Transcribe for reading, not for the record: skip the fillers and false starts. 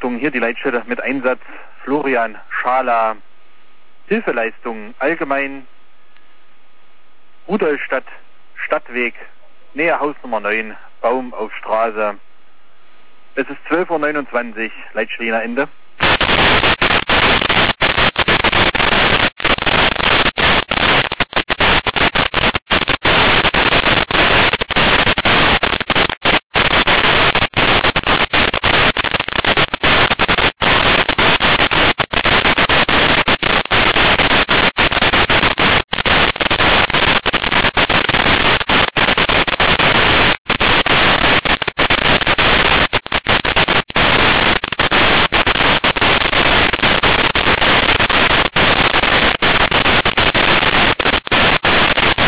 Verstärkung, hier die Leitstelle mit Einsatz Florian Schala, Hilfeleistungen allgemein, Rudolstadt, Stadtweg, Nähe Haus Nummer 9, Baum auf Straße. Es ist 12:29 Uhr, Leitstelle Ende.